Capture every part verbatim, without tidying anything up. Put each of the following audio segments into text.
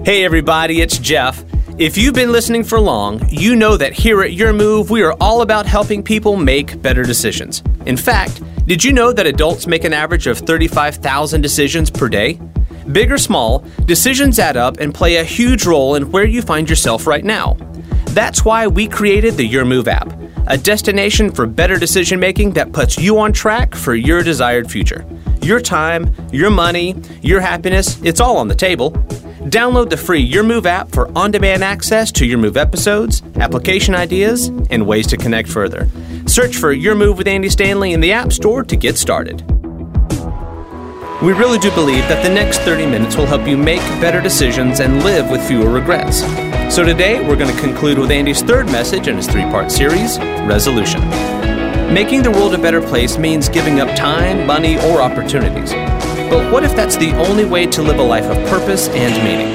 Hey everybody, it's Jeff. If you've been listening for long, you know that here at Your Move, we are all about helping people make better decisions. In fact, did you know that adults make an average of thirty-five thousand decisions per day? Big or small, decisions add up and play a huge role in where you find yourself right now. That's why we created the Your Move app, a destination for better decision making that puts you on track for your desired future. Your time, your money, your happiness, it's all on the table. Download the free Your Move app for on-demand access to Your Move episodes, application ideas, and ways to connect further. Search for Your Move with Andy Stanley in the App Store to get started. We really do believe that the next thirty minutes will help you make better decisions and live with fewer regrets. So today, we're going to conclude with Andy's third message in his three-part series, Resolution. Making the world a better place means giving up time, money, or opportunities. But what if that's the only way to live a life of purpose and meaning?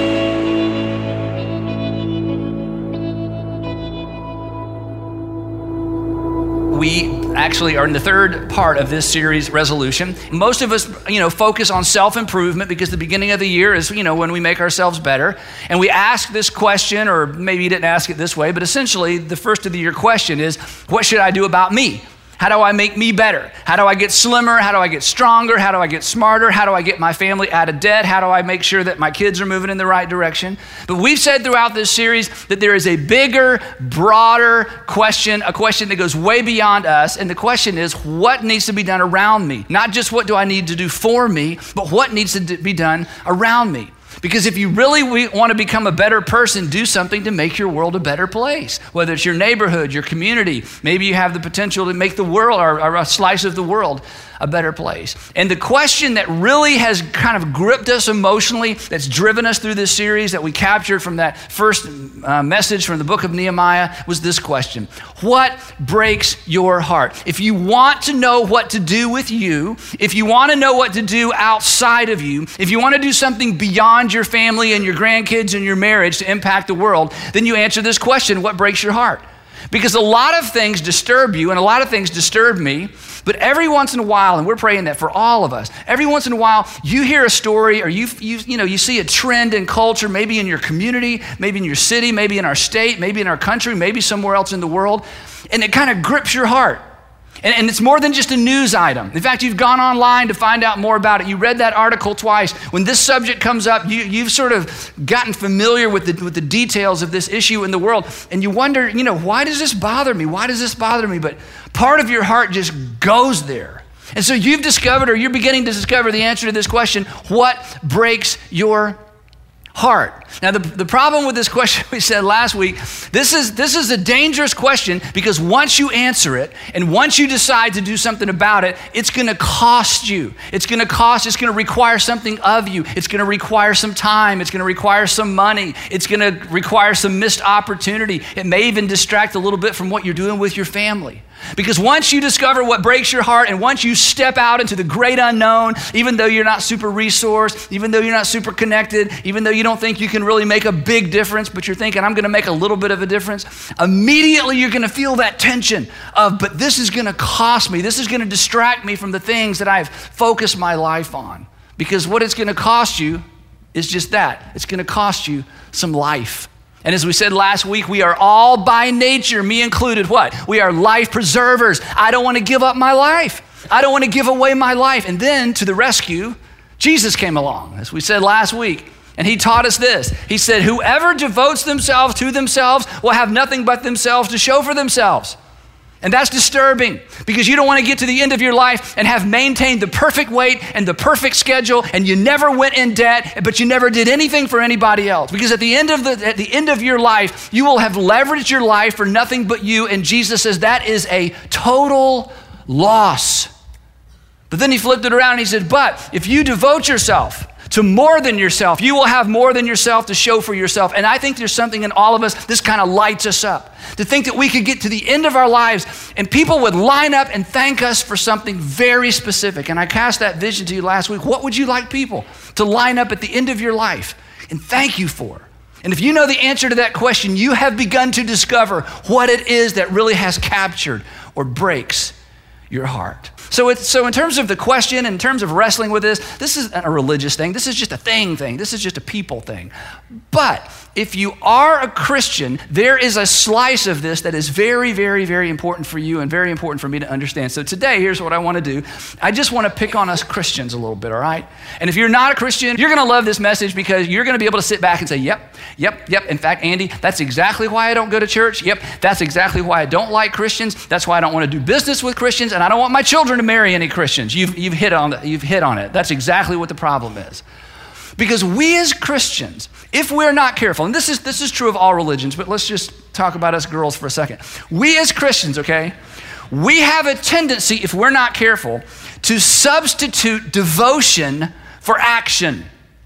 We actually are in the third part of this series, Resolution. Most of us, you know, focus on self-improvement because the beginning of the year is, you know, when we make ourselves better. And we ask this question, or maybe you didn't ask it this way, but essentially the first of the year question is, what should I do about me? How do I make me better? How do I get slimmer? How do I get stronger? How do I get smarter? How do I get my family out of debt? How do I make sure that my kids are moving in the right direction? But we've said throughout this series that there is a bigger, broader question, a question that goes way beyond us. And the question is, what needs to be done around me? Not just what do I need to do for me, but what needs to be done around me? Because if you really want to become a better person, do something to make your world a better place. Whether it's your neighborhood, your community, maybe you have the potential to make the world, or, or a slice of the world, a better place. And the question that really has kind of gripped us emotionally, that's driven us through this series, that we captured from that first uh, message from the book of Nehemiah, was this question: what breaks your heart? If you want to know what to do with you, if you want to know what to do outside of you, if you want to do something beyond your family and your grandkids and your marriage to impact the world, then you answer this question: what breaks your heart? Because a lot of things disturb you, and a lot of things disturb me, but every once in a while, and we're praying that for all of us, every once in a while, you hear a story, or you, you, you know, you see a trend in culture, maybe in your community, maybe in your city, maybe in our state, maybe in our country, maybe somewhere else in the world, and it kind of grips your heart. And, and it's more than just a news item. In fact, you've gone online to find out more about it. You read that article twice. When this subject comes up, you, you've sort of gotten familiar with the, with the details of this issue in the world. And you wonder, you know, why does this bother me? Why does this bother me? But part of your heart just goes there. And so you've discovered, or you're beginning to discover, the answer to this question: what breaks your heart? Now, the, the problem with this question, we said last week, this is this is a dangerous question, because once you answer it and once you decide to do something about it, it's going to cost you. It's going to cost, it's going to require something of you. It's going to require some time. It's going to require some money. It's going to require some missed opportunity. It may even distract a little bit from what you're doing with your family. Because once you discover what breaks your heart, and once you step out into the great unknown, even though you're not super resourced, even though you're not super connected, even though you don't think you can really make a big difference, but you're thinking, I'm going to make a little bit of a difference, immediately you're going to feel that tension of, but this is going to cost me. This is going to distract me from the things that I've focused my life on. Because what it's going to cost you is just that. It's going to cost you some life. And as we said last week, we are all by nature, me included, what? We are life preservers. I don't want to give up my life. I don't want to give away my life. And then to the rescue, Jesus came along, as we said last week. And he taught us this. He said, whoever devotes themselves to themselves will have nothing but themselves to show for themselves. And that's disturbing, because you don't want to get to the end of your life and have maintained the perfect weight and the perfect schedule, and you never went in debt, but you never did anything for anybody else. Because at the end of the at the end of your life, you will have leveraged your life for nothing but you. And Jesus says that is a total loss. But then he flipped it around and he said, but if you devote yourself to more than yourself, you will have more than yourself to show for yourself. And I think there's something in all of us, this kind of lights us up, to think that we could get to the end of our lives and people would line up and thank us for something very specific. And I cast that vision to you last week. What would you like people to line up at the end of your life and thank you for? And if you know the answer to that question, you have begun to discover what it is that really has captured or breaks your heart. So it's, so in terms of the question, in terms of wrestling with this, this is a religious thing. This is just a thing thing. This is just a people thing. But if you are a Christian, there is a slice of this that is very, very, very important for you and very important for me to understand. So today, here's what I want to do. I just want to pick on us Christians a little bit, all right? And if you're not a Christian, you're going to love this message because you're going to be able to sit back and say, yep, yep, yep. In fact, Andy, that's exactly why I don't go to church. Yep, that's exactly why I don't like Christians. That's why I don't want to do business with Christians, and I don't want my children to marry any Christians. You've, you've, hit on the, you've hit on it. That's exactly what the problem is. Because we as Christians, if we're not careful, and this is, this is true of all religions, but let's just talk about us girls for a second. We as Christians, okay, we have a tendency, if we're not careful, to substitute devotion for action.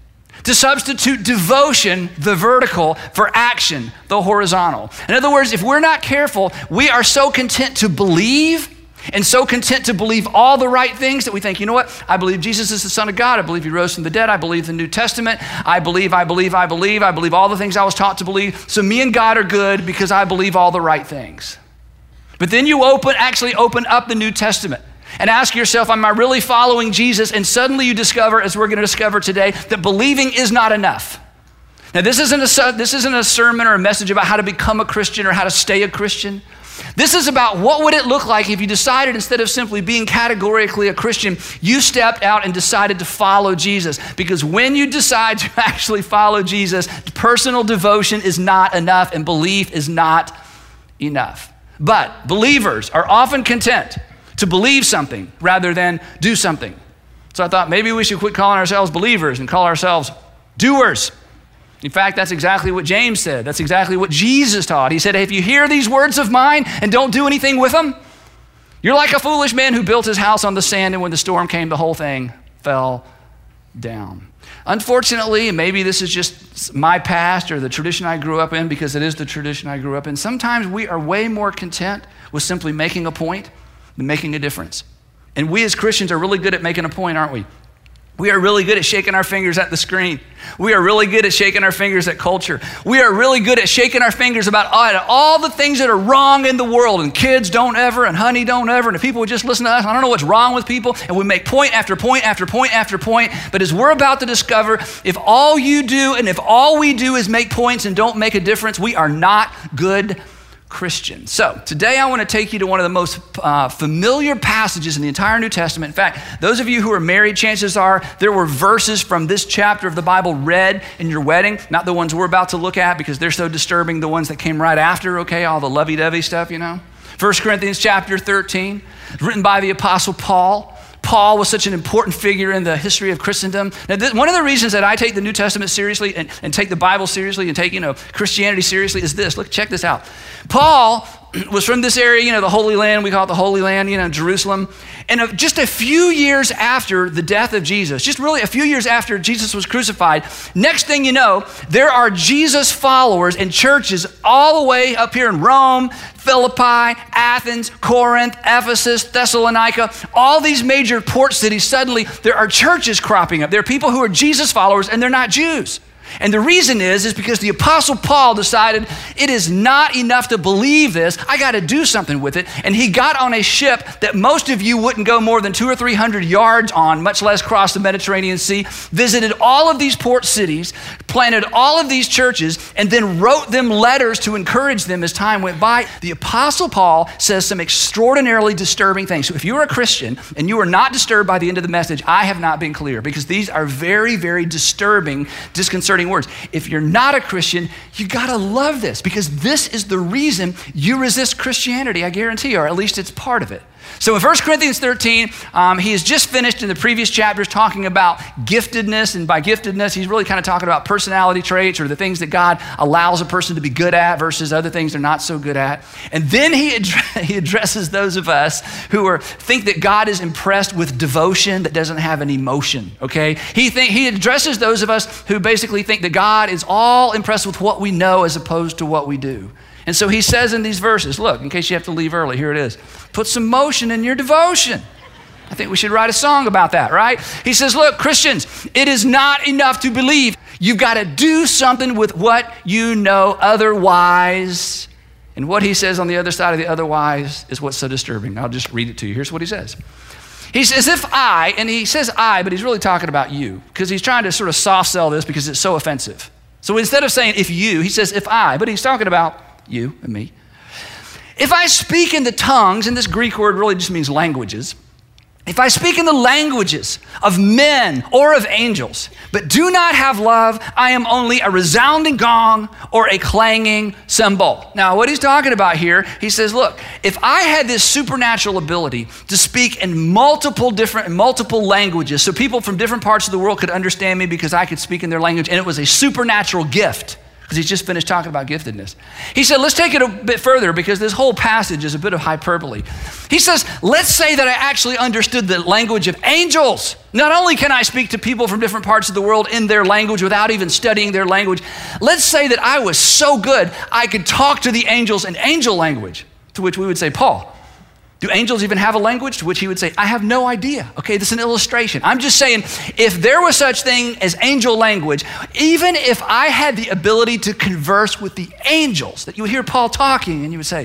To substitute devotion, the vertical, for action, the horizontal. In other words, if we're not careful, we are so content to believe and so content to believe all the right things that we think, you know what? I believe Jesus is the Son of God. I believe he rose from the dead. I believe the New Testament. I believe, I believe, I believe. I believe all the things I was taught to believe. So me and God are good because I believe all the right things. But then you open, actually open up the New Testament and ask yourself, am I really following Jesus? And suddenly you discover, as we're going to discover today, that believing is not enough. Now, this isn't a, this isn't a sermon or a message about how to become a Christian or how to stay a Christian. This is about what would it look like if you decided, instead of simply being categorically a Christian, you stepped out and decided to follow Jesus. Because when you decide to actually follow Jesus, personal devotion is not enough and belief is not enough. But believers are often content to believe something rather than do something. So I thought maybe we should quit calling ourselves believers and call ourselves doers. In fact, that's exactly what James said. That's exactly what Jesus taught. He said, if you hear these words of mine and don't do anything with them, you're like a foolish man who built his house on the sand, and when the storm came, the whole thing fell down. Unfortunately, and maybe this is just my past or the tradition I grew up in, because it is the tradition I grew up in, sometimes we are way more content with simply making a point than making a difference. And we as Christians are really good at making a point, aren't we? We are really good at shaking our fingers at the screen. We are really good at shaking our fingers at culture. We are really good at shaking our fingers about all the things that are wrong in the world, and kids don't ever, and honey don't ever, and if people would just listen to us, I don't know what's wrong with people, and we make point after point after point after point. But as we're about to discover, if all you do and if all we do is make points and don't make a difference, we are not good Christian. So today I want to take you to one of the most uh, familiar passages in the entire New Testament. In fact, those of you who are married, chances are there were verses from this chapter of the Bible read in your wedding, not the ones we're about to look at because they're so disturbing, the ones that came right after, okay, all the lovey-dovey stuff, you know. First Corinthians chapter thirteen, written by the Apostle Paul. Paul was such an important figure in the history of Christendom. Now, this, one of the reasons that I take the New Testament seriously and, and take the Bible seriously and take, you know, Christianity seriously is this. Look, check this out. Paul was from this area, you know, the Holy Land. We call it the Holy Land, you know, Jerusalem. And just a few years after the death of Jesus, just really a few years after Jesus was crucified, next thing you know, there are Jesus followers in churches all the way up here in Rome, Philippi, Athens, Corinth, Ephesus, Thessalonica, all these major port cities. Suddenly there are churches cropping up. There are people who are Jesus followers and they're not Jews. And the reason is, is because the Apostle Paul decided it is not enough to believe this. I got to do something with it. And he got on a ship that most of you wouldn't go more than two or three hundred yards on, much less cross the Mediterranean Sea, visited all of these port cities, planted all of these churches, and then wrote them letters to encourage them as time went by. The Apostle Paul says some extraordinarily disturbing things. So if you are a Christian and you are not disturbed by the end of the message, I have not been clear, because these are very, very disturbing, disconcerting words. If you're not a Christian, you gotta love this, because this is the reason you resist Christianity, I guarantee you, or at least it's part of it. So in First Corinthians thirteen, um, he has just finished in the previous chapters talking about giftedness, and by giftedness, he's really kind of talking about personality traits or the things that God allows a person to be good at versus other things they're not so good at. And then he, ad- he addresses those of us who are think that God is impressed with devotion that doesn't have an emotion, okay? He, think, he addresses those of us who basically think that God is all impressed with what we know as opposed to what we do. And so he says in these verses, look, in case you have to leave early, here it is. Put some motion in your devotion. I think we should write a song about that, right? He says, look, Christians, it is not enough to believe. You've got to do something with what you know, otherwise. And what he says on the other side of the otherwise is what's so disturbing. I'll just read it to you. Here's what he says. He says, if I, and he says I, but he's really talking about you, because he's trying to sort of soft sell this because it's so offensive. So instead of saying if you, he says if I, but he's talking about you and me. If I speak in the tongues, and this Greek word really just means languages. If I speak in the languages of men or of angels, but do not have love, I am only a resounding gong or a clanging cymbal. Now, what he's talking about here, he says, look, if I had this supernatural ability to speak in multiple different, multiple languages, so people from different parts of the world could understand me because I could speak in their language, and it was a supernatural gift, because he's just finished talking about giftedness. He said, let's take it a bit further, because this whole passage is a bit of hyperbole. He says, let's say that I actually understood the language of angels. Not only can I speak to people from different parts of the world in their language without even studying their language, let's say that I was so good I could talk to the angels in angel language, to which we would say, Paul, do angels even have a language? To which he would say, I have no idea. Okay, this is an illustration. I'm just saying, if there was such thing as angel language, even if I had the ability to converse with the angels, that you would hear Paul talking and you would say,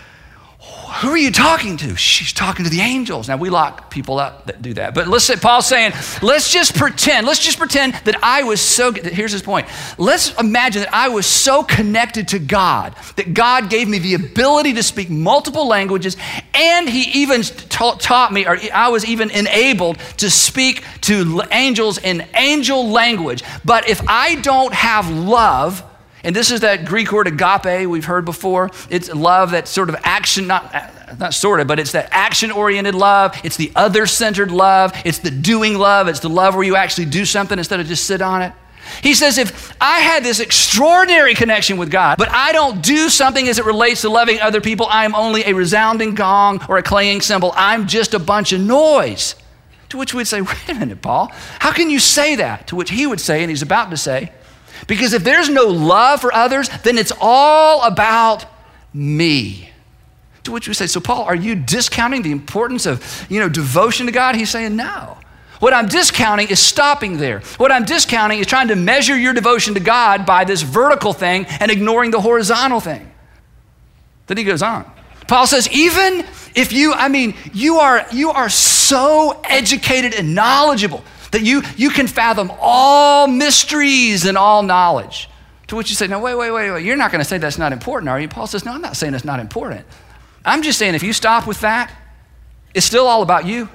who are you talking to? She's talking to the angels. Now, we lock people up that do that. But listen, Paul's saying, let's just pretend, let's just pretend that I was so, here's his point. Let's imagine that I was so connected to God, that God gave me the ability to speak multiple languages, and he even ta- taught me, or I was even enabled to speak to angels in angel language. But if I don't have love, and this is that Greek word agape we've heard before. It's love that's sort of action, not, not sort of, but it's that action-oriented love. It's the other-centered love. It's the doing love. It's the love where you actually do something instead of just sit on it. He says, if I had this extraordinary connection with God, but I don't do something as it relates to loving other people, I am only a resounding gong or a clanging cymbal. I'm just a bunch of noise. To which we'd say, wait a minute, Paul, how can you say that? To which he would say, and he's about to say, because if there's no love for others, then it's all about me. To which we say, so Paul, are you discounting the importance of, you know, devotion to God? He's saying, no. What I'm discounting is stopping there. What I'm discounting is trying to measure your devotion to God by this vertical thing and ignoring the horizontal thing. Then he goes on. Paul says, even if you, I mean, you are, you are so educated and knowledgeable that you, you can fathom all mysteries and all knowledge. To which you say, no, wait, wait, wait, wait. You're not going to say that's not important, are you? Paul says, no, I'm not saying it's not important. I'm just saying if you stop with that, it's still all about you.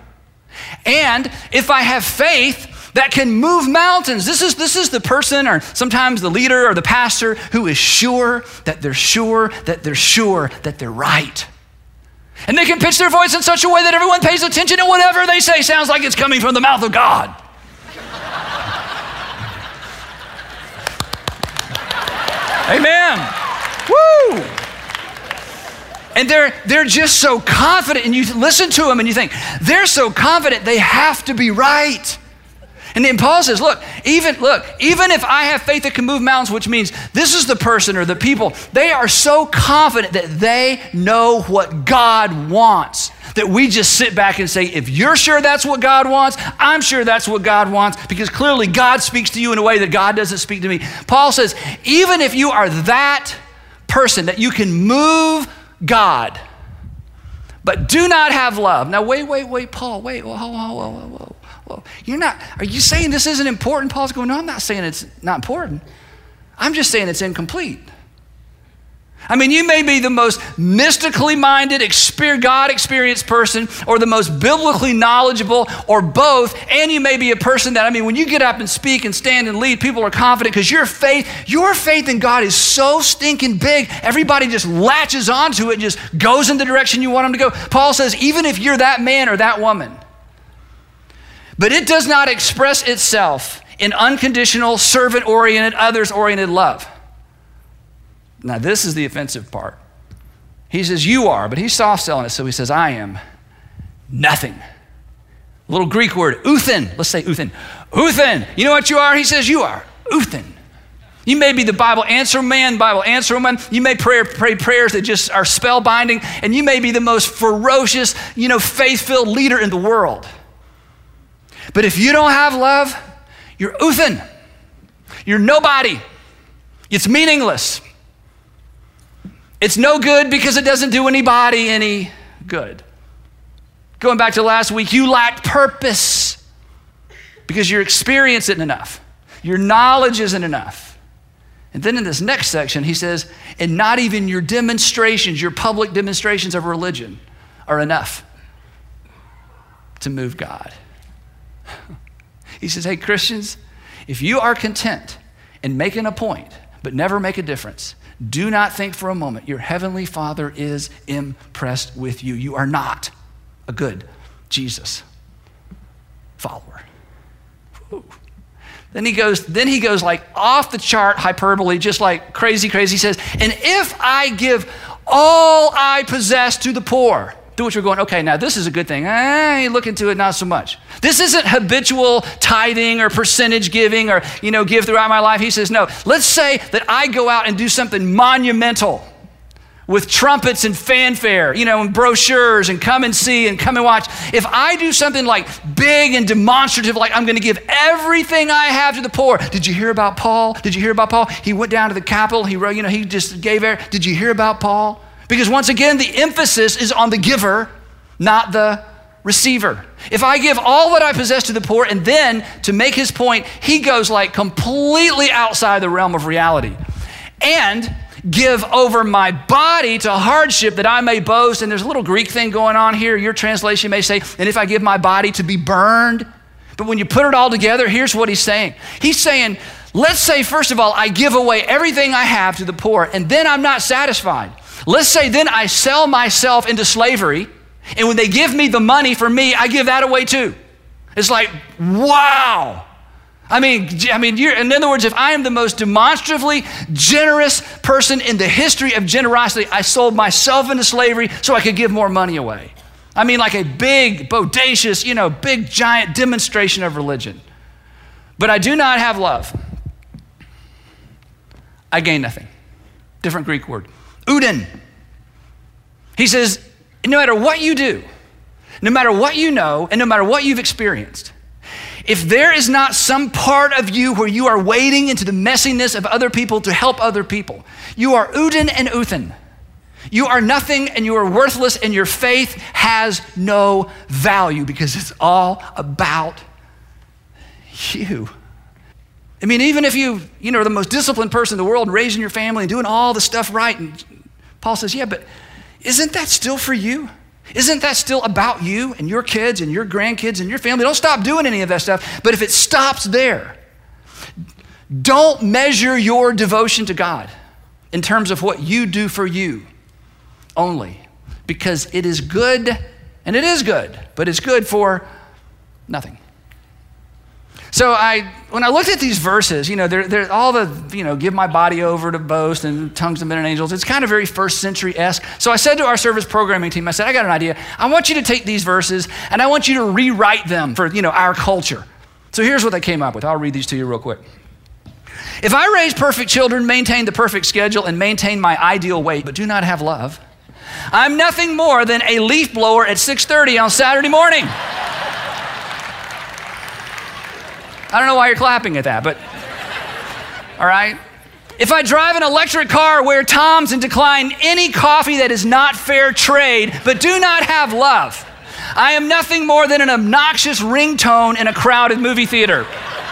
And if I have faith that can move mountains, this is, this is the person or sometimes the leader or the pastor who is sure that they're sure that they're sure that they're right. And they can pitch their voice in such a way that everyone pays attention and whatever they say sounds like it's coming from the mouth of God. Amen. Woo! And they're, they're just so confident, and you listen to them and you think, they're so confident they have to be right. And then Paul says, look, even look, even if I have faith that can move mountains, which means this is the person or the people, they are so confident that they know what God wants, that we just sit back and say, if you're sure that's what God wants, I'm sure that's what God wants, because clearly God speaks to you in a way that God doesn't speak to me. Paul says, even if you are that person, that you can move God, but do not have love. Now, wait, wait, wait, Paul, wait, whoa, whoa, whoa, whoa, whoa. Well, you're not, are you saying this isn't important? Paul's going, no, I'm not saying it's not important. I'm just saying it's incomplete. I mean, you may be the most mystically minded, God experienced person, or the most biblically knowledgeable, or both, and you may be a person that, I mean, when you get up and speak and stand and lead, people are confident because your faith, your faith in God is so stinking big, everybody just latches onto it and just goes in the direction you want them to go. Paul says, even if you're that man or that woman, but it does not express itself in unconditional, servant-oriented, others-oriented love. Now, this is the offensive part. He says, you are, but he's soft selling it, so he says, I am nothing. A little Greek word, uthen. Let's say uthen. Uthen. You know what you are? He says, you are uthen. You may be the Bible answer man, Bible answer woman. You may pray, pray prayers that just are spellbinding, and you may be the most ferocious, you know, faith-filled leader in the world. But if you don't have love, you're uthen. You're nobody. It's meaningless. It's no good because it doesn't do anybody any good. Going back to last week, you lacked purpose because your experience isn't enough. Your knowledge isn't enough. And then in this next section, he says, and not even your demonstrations, your public demonstrations of religion are enough to move God. He says, hey, Christians, if you are content in making a point, but never make a difference, do not think for a moment your heavenly Father is impressed with you. You are not a good Jesus follower. Ooh. Then he goes, then he goes like off the chart hyperbole, just like crazy, crazy. He says, and if I give all I possess to the poor, to which we're going, okay, now this is a good thing. I look into it, not so much. This isn't habitual tithing or percentage giving or, you know, give throughout my life. He says, no, let's say that I go out and do something monumental with trumpets and fanfare, you know, and brochures and come and see and come and watch. If I do something like big and demonstrative, like I'm gonna give everything I have to the poor. Did you hear about Paul? Did you hear about Paul? He went down to the Capitol, he wrote, you know, he just gave air. Did you hear about Paul? Because once again, the emphasis is on the giver, not the receiver. If I give all that I possess to the poor, and then to make his point, he goes like completely outside the realm of reality. And give over my body to hardship that I may boast. And there's a little Greek thing going on here. Your translation may say, and if I give my body to be burned. But when you put it all together, here's what he's saying. He's saying, let's say, first of all, I give away everything I have to the poor, and then I'm not satisfied. Let's say then I sell myself into slavery, and when they give me the money for me, I give that away too. It's like, wow. I mean, I mean, you're, in other words, if I am the most demonstratively generous person in the history of generosity, I sold myself into slavery so I could give more money away. I mean, like a big, bodacious, you know, big, giant demonstration of religion. But I do not have love. I gain nothing. Different Greek word. Uden. He says, no matter what you do, no matter what you know, and no matter what you've experienced, if there is not some part of you where you are wading into the messiness of other people to help other people, you are uden and uthen. You are nothing and you are worthless, and your faith has no value because it's all about you. I mean, even if you, you know, are the most disciplined person in the world, raising your family and doing all the stuff right, and Paul says, yeah, but isn't that still for you? Isn't that still about you and your kids and your grandkids and your family? Don't stop doing any of that stuff. But if it stops there, don't measure your devotion to God in terms of what you do for you only, because it is good, and it is good, but it's good for nothing. So I, when I looked at these verses, you know, they're, they're all the, you know, give my body over to boast and tongues of men and angels. It's kind of very first century-esque. So I said to our service programming team, I said, I got an idea. I want you to take these verses and I want you to rewrite them for, you know, our culture. So here's what they came up with. I'll read these to you real quick. If I raise perfect children, maintain the perfect schedule, and maintain my ideal weight, but do not have love, I'm nothing more than a leaf blower at six thirty on Saturday morning. I don't know why you're clapping at that, but all right. If I drive an electric car, wear Toms, and decline any coffee that is not fair trade, but do not have love, I am nothing more than an obnoxious ringtone in a crowded movie theater.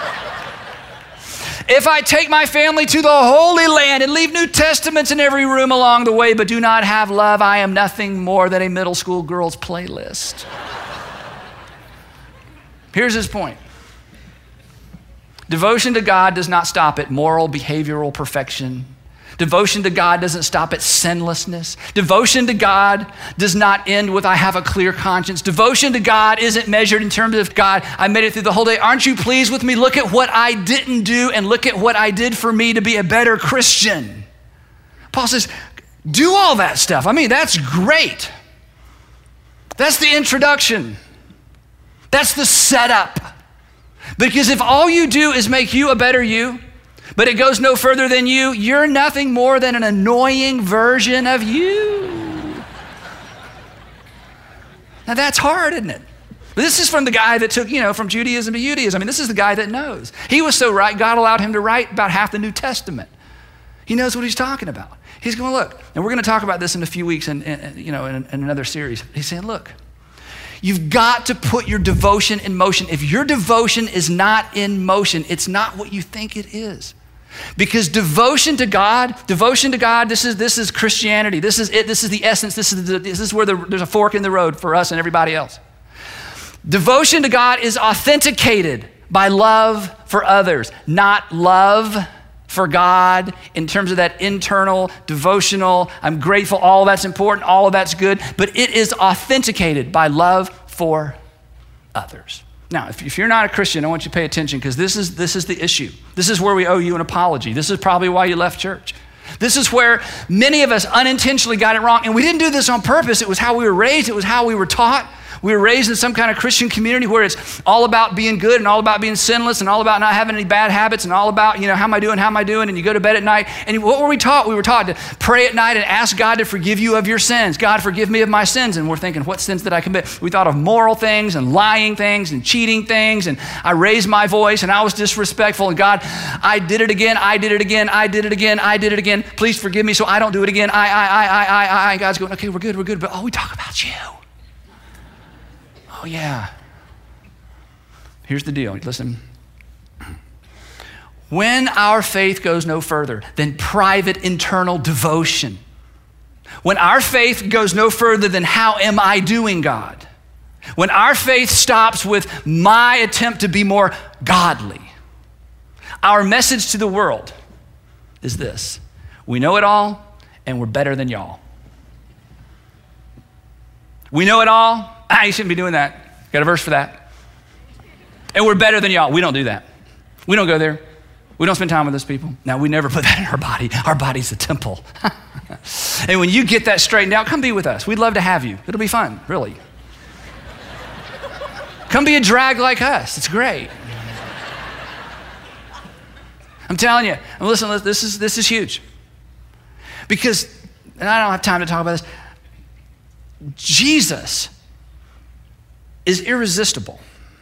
If I take my family to the Holy Land and leave New Testaments in every room along the way, but do not have love, I am nothing more than a middle school girl's playlist. Here's his point. Devotion to God does not stop at moral, behavioral perfection. Devotion to God doesn't stop at sinlessness. Devotion to God does not end with I have a clear conscience. Devotion to God isn't measured in terms of, God, I made it through the whole day. Aren't you pleased with me? Look at what I didn't do and look at what I did for me to be a better Christian. Paul says, do all that stuff. I mean, that's great. That's the introduction. That's the setup. Because if all you do is make you a better you, but it goes no further than you, you're nothing more than an annoying version of you. Now that's hard, isn't it? This is from the guy that took, you know, from Judaism to Judaism. I mean, this is the guy that knows. He was so right, God allowed him to write about half the New Testament. He knows what he's talking about. He's going, look, and we're going to talk about this in a few weeks and, you know, in, in another series. He's saying, look, You've got to put your devotion in motion. If your devotion is not in motion, it's not what you think it is. Because devotion to God, devotion to God, this is this is Christianity. This is it. This is the essence. This is the, this is where the, there's a fork in the road for us and everybody else. Devotion to God is authenticated by love for others, not love for God in terms of that internal, devotional, I'm grateful, all that's important, all of that's good, but it is authenticated by love for others. Now, if, if you're not a Christian, I want you to pay attention because this is, this is the issue. This is where we owe you an apology. This is probably why you left church. This is where many of us unintentionally got it wrong, and we didn't do this on purpose. It was how we were raised. It was how we were taught. We were raised in some kind of Christian community where it's all about being good and all about being sinless and all about not having any bad habits and all about, you know, how am I doing, how am I doing? And you go to bed at night. And what were we taught? We were taught to pray at night and ask God to forgive you of your sins. God, forgive me of my sins. And we're thinking, what sins did I commit? We thought of moral things and lying things and cheating things. And I raised my voice and I was disrespectful. And God, I did it again. I did it again. I did it again. I did it again. Please forgive me so I don't do it again. I, I, I, I, I, I. And God's going, okay, we're good, we're good. But oh, we talk about you. Oh, yeah. Here's the deal. Listen. When our faith goes no further than private internal devotion, when our faith goes no further than how am I doing, God, when our faith stops with my attempt to be more godly, our message to the world is this: we know it all and we're better than y'all. We know it all. Ah, you shouldn't be doing that. Got a verse for that. And we're better than y'all. We don't do that. We don't go there. We don't spend time with those people. Now, we never put that in our body. Our body's a temple. And when you get that straightened out, come be with us. We'd love to have you. It'll be fun, really. Come be a drag like us. It's great. I'm telling you. And listen, this is, this is huge. Because, and I don't have time to talk about this, Jesus is irresistible.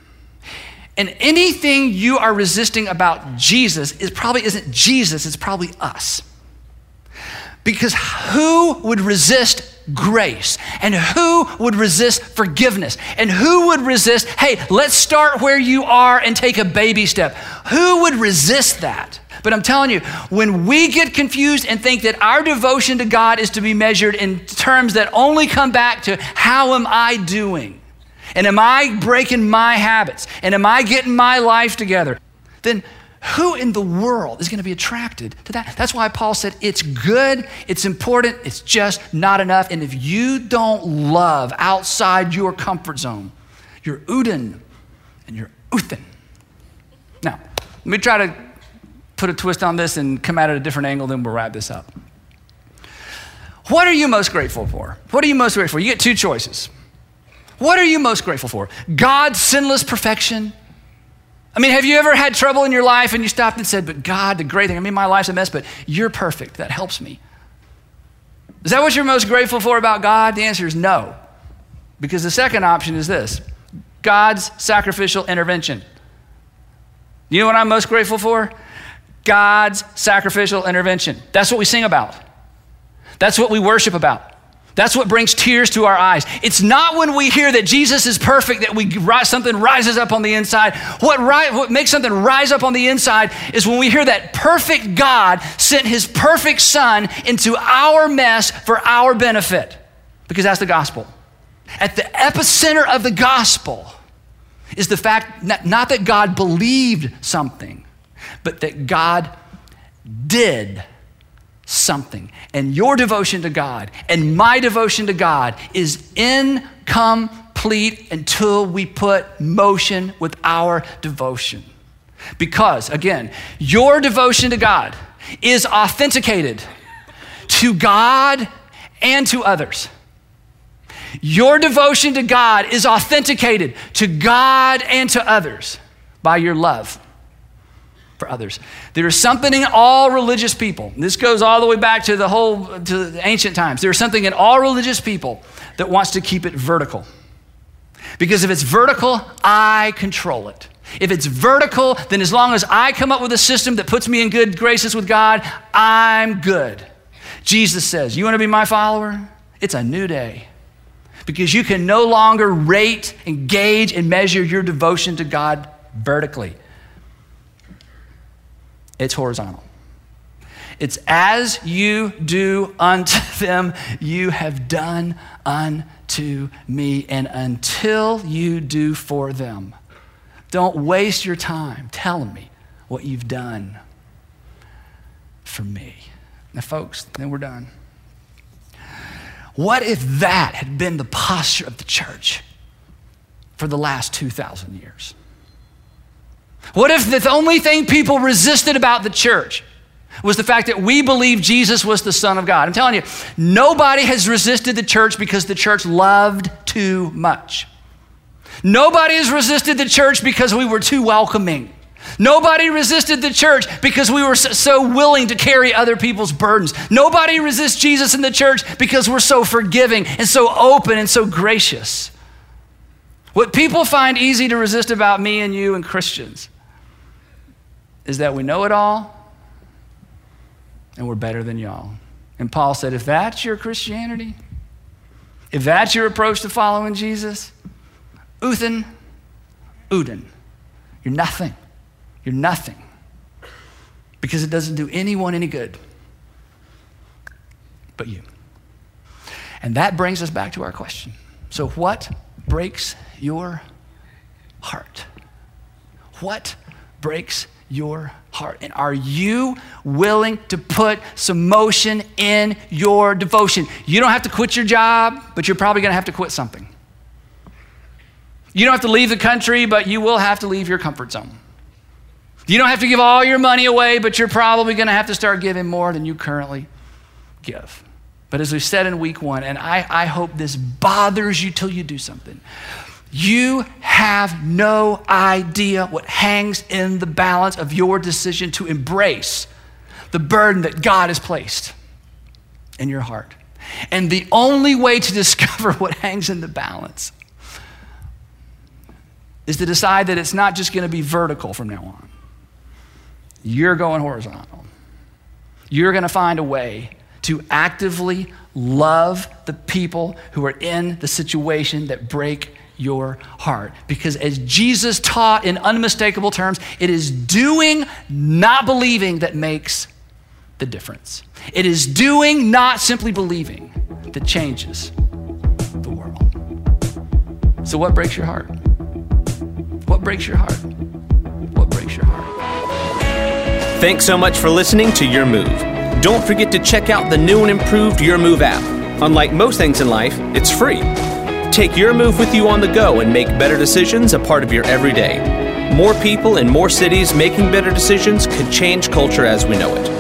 And anything you are resisting about Jesus is probably isn't Jesus, it's probably us. Because who would resist grace? And who would resist forgiveness? And who would resist, hey, let's start where you are and take a baby step? Who would resist that? But I'm telling you, when we get confused and think that our devotion to God is to be measured in terms that only come back to how am I doing? And am I breaking my habits? And am I getting my life together? Then who in the world is going to be attracted to that? That's why Paul said it's good, it's important, it's just not enough. And if you don't love outside your comfort zone, you're Uden and you're Uthen. Now, let me try to put a twist on this and come at it a different angle, then we'll wrap this up. What are you most grateful for? What are you most grateful for? You get two choices. What are you most grateful for? God's sinless perfection? I mean, have you ever had trouble in your life and you stopped and said, but God, the great thing, I mean, my life's a mess, but you're perfect. That helps me. Is that what you're most grateful for about God? The answer is no. Because the second option is this: God's sacrificial intervention. You know what I'm most grateful for? God's sacrificial intervention. That's what we sing about. That's what we worship about. That's what brings tears to our eyes. It's not when we hear that Jesus is perfect that we something rises up on the inside. What, ri- what makes something rise up on the inside is when we hear that perfect God sent his perfect son into our mess for our benefit, because that's the gospel. At the epicenter of the gospel is the fact not, not that God believed something, but that God did something. And your devotion to God and my devotion to God is incomplete until we put motion with our devotion. Because, again, your devotion to God is authenticated to God and to others. Your devotion to God is authenticated to God and to others by your love for others. There is something in all religious people. This goes all the way back to the whole, to the ancient times. There is something in all religious people that wants to keep it vertical. Because if it's vertical, I control it. If it's vertical, then as long as I come up with a system that puts me in good graces with God, I'm good. Jesus says, you want to be my follower? It's a new day. because you can no longer rate and gauge and measure your devotion to God vertically. It's horizontal. It's as you do unto them, you have done unto me. And until you do for them, don't waste your time telling me what you've done for me. Now, folks, then we're done. What if that had been the posture of the church for the last two thousand years? What if the only thing people resisted about the church was the fact that we believed Jesus was the Son of God? I'm telling you, nobody has resisted the church because the church loved too much. Nobody has resisted the church because we were too welcoming. Nobody resisted the church because we were so willing to carry other people's burdens. Nobody resists Jesus in the church because we're so forgiving and so open and so gracious. What people find easy to resist about me and you and Christians is that we know it all and we're better than y'all. And Paul said, if that's your Christianity, if that's your approach to following Jesus, Uthen, Uden, you're nothing. You're nothing. Because it doesn't do anyone any good but you. And that brings us back to our question. So what breaks your heart? What breaks your heart? And are you willing to put some motion in your devotion? You don't have to quit your job, but you're probably going to have to quit something. You don't have to leave the country, but you will have to leave your comfort zone. You don't have to give all your money away, but you're probably going to have to start giving more than you currently give. But as we said in week one, and I, I hope this bothers you till you do something, you have no idea what hangs in the balance of your decision to embrace the burden that God has placed in your heart. And the only way to discover what hangs in the balance is to decide that it's not just going to be vertical from now on. You're going horizontal. You're going to find a way to actively love the people who are in the situation that break your heart. Because as Jesus taught in unmistakable terms, it is doing, not believing, that makes the difference. It is doing, not simply believing, that changes the world. So what breaks your heart? What breaks your heart? What breaks your heart? Thanks so much for listening to Your Move. Don't forget to check out the new and improved Your Move app. Unlike most things in life, it's free. Take Your Move with you on the go and make better decisions a part of your everyday. More people in more cities making better decisions could change culture as we know it.